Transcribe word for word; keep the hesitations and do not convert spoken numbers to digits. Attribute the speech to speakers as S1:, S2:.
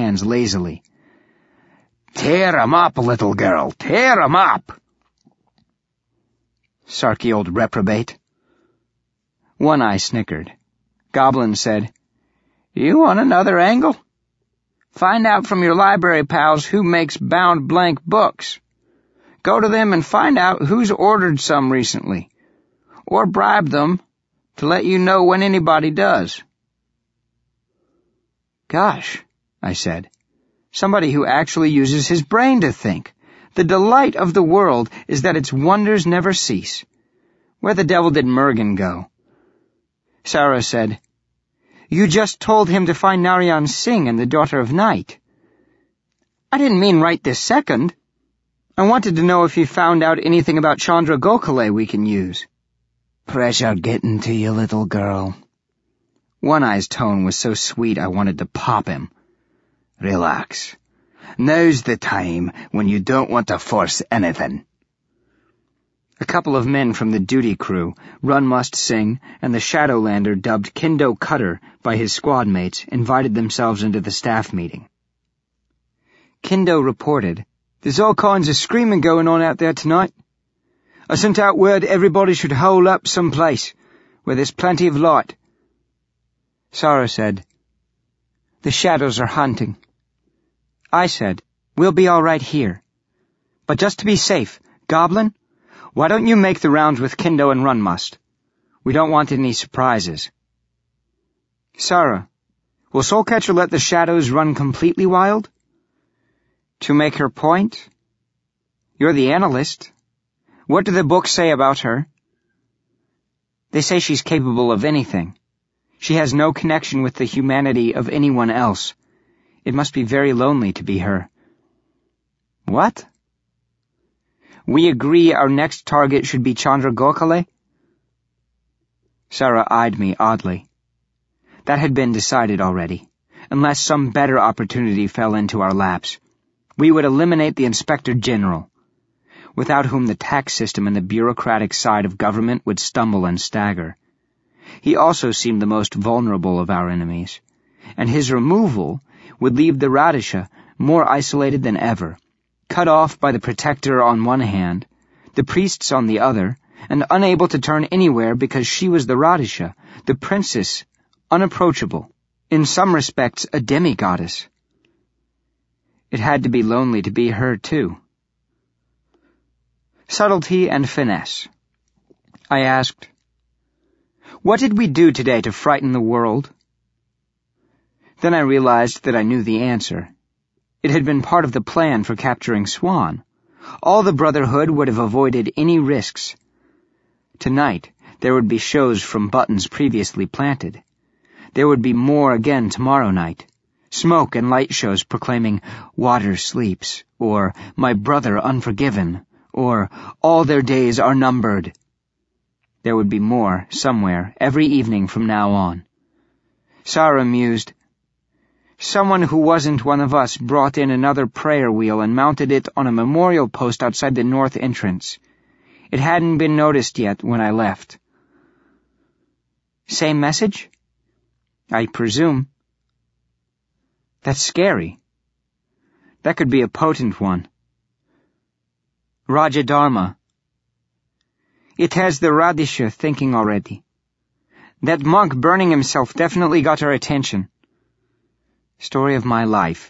S1: hands lazily. "Tear 'em up, little girl, tear 'em up!" Sarky old reprobate. One Eye snickered. Goblin said, "You want another angle? Find out from your library pals who makes bound blank books. Go to them and find out who's ordered some recently, or bribe them to let you know when anybody does." "Gosh," I said, "somebody who actually uses his brain to think. The delight of the world is that its wonders never cease. Where the devil did Mergen go?" Sarah said, "You just told him to find Narayan Singh and the Daughter of Night." "I didn't mean right this second. I wanted to know if you found out anything about Chandra Gokhale we can use." "Pressure getting to you, little girl." One Eye's tone was so sweet I wanted to pop him. "Relax. Now's the time when you don't want to force anything." A couple of men from the duty crew, Run Must Sing and the Shadowlander dubbed Kindo Cutter by his squad mates, invited themselves into the staff meeting. Kindo reported, "There's all kinds of screaming going on out there tonight. I sent out word everybody should hole up someplace where there's plenty of light." Sarah said, "The shadows are hunting." I said, "We'll be all right here. But just to be safe, Goblin, why don't you make the rounds with Kindo and Run Must? We don't want any surprises." "Sarah, will Soulcatcher let the shadows run completely wild?" "To make her point? You're the analyst. What do the books say about her?" "They say she's capable of anything. She has no connection with the humanity of anyone else. It must be very lonely to be her." "What? We agree our next target should be Chandra Gokhale?" Sarah eyed me oddly. That had been decided already, unless some better opportunity fell into our laps. We would eliminate the Inspector General, without whom the tax system and the bureaucratic side of government would stumble and stagger. He also seemed the most vulnerable of our enemies, and his removal would leave the Radisha more isolated than ever, cut off by the Protector on one hand, the priests on the other, and unable to turn anywhere because she was the Radisha, the princess, unapproachable, in some respects a demigoddess. It had to be lonely to be her, too. Subtlety and finesse. I asked, "What did we do today to frighten the world?" Then I realized that I knew the answer. It had been part of the plan for capturing Swan. All the Brotherhood would have avoided any risks. Tonight, there would be shows from buttons previously planted. There would be more again tomorrow night. Smoke and light shows proclaiming, "Water sleeps," or "My brother unforgiven," or "All their days are numbered." There would be more, somewhere, every evening from now on. Sarah mused, "Someone who wasn't one of us brought in another prayer wheel and mounted it on a memorial post outside the north entrance. It hadn't been noticed yet when I left." "Same message?" "I presume." "That's scary. That could be a potent one." "Raja Dharma." "It has the Radisha thinking already. That monk burning himself definitely got her attention." Story of my life.